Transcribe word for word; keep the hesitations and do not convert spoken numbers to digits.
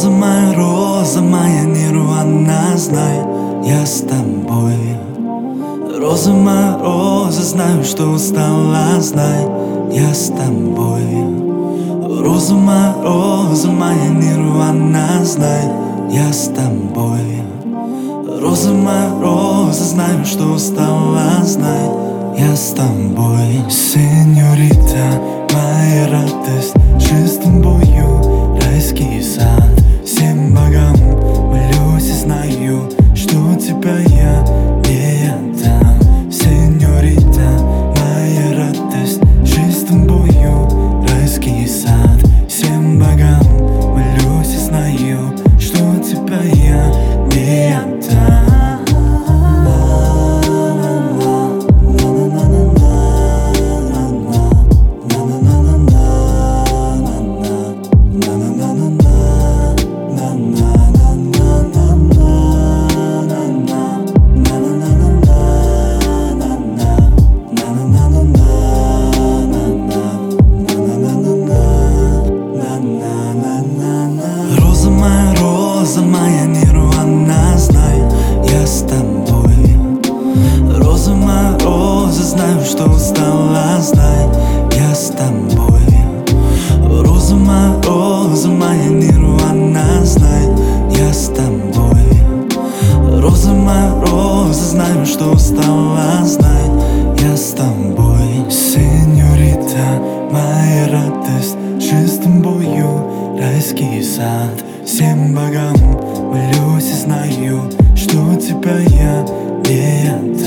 Роза моя, роза моя нирвана, знай, я с тобой. Роза моя, роза, знаю, что устала, знай, я с тобой. Роза моя, роза моя нирвана, знай, я с тобой. Роза моя, роза, знаю, что устала, знай, я с тобой. Сеньорита, моя радость, жизнь с тобою, райский сад. Всем богам молюсь и знаю, что тебя я не отдам. Сеньорита, моя радость, жизнь с тобою, райский сад. Всем богам молюсь и знаю, что тебя я не отдам. Роза моя, роза моя нирвана, знай, я с тобой. Роза моя, роза, знаю, что устала, знай, я с тобой. Роза моя, роза моя нирвана, знай, я с тобой. Роза моя, роза, знаю, что устала, знай, я с тобой. Сеньорита, моя радость, жизнь с тобою, райский сад. Всем богам молюсь и знаю, что тебя я не отдам.